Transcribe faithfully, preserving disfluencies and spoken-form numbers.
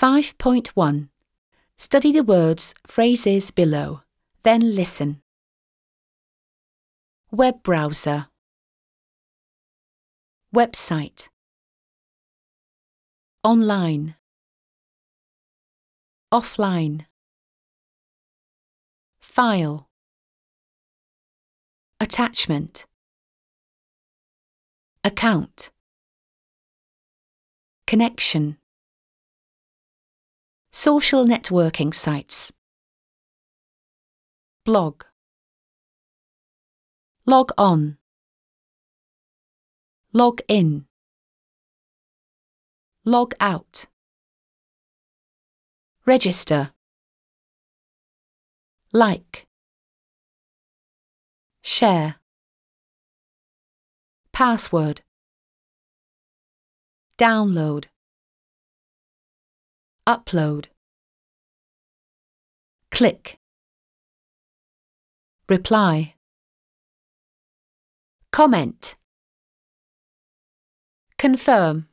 five point one. Study the words, phrases below, then listen. Web browser. Website. Online. Offline. File. Attachment. Account. Connection. Social networking sites. Blog. Log on. Log in. Log out. Register. Like. Share. Password. Download. Upload. Click. Reply. Comment. Confirm.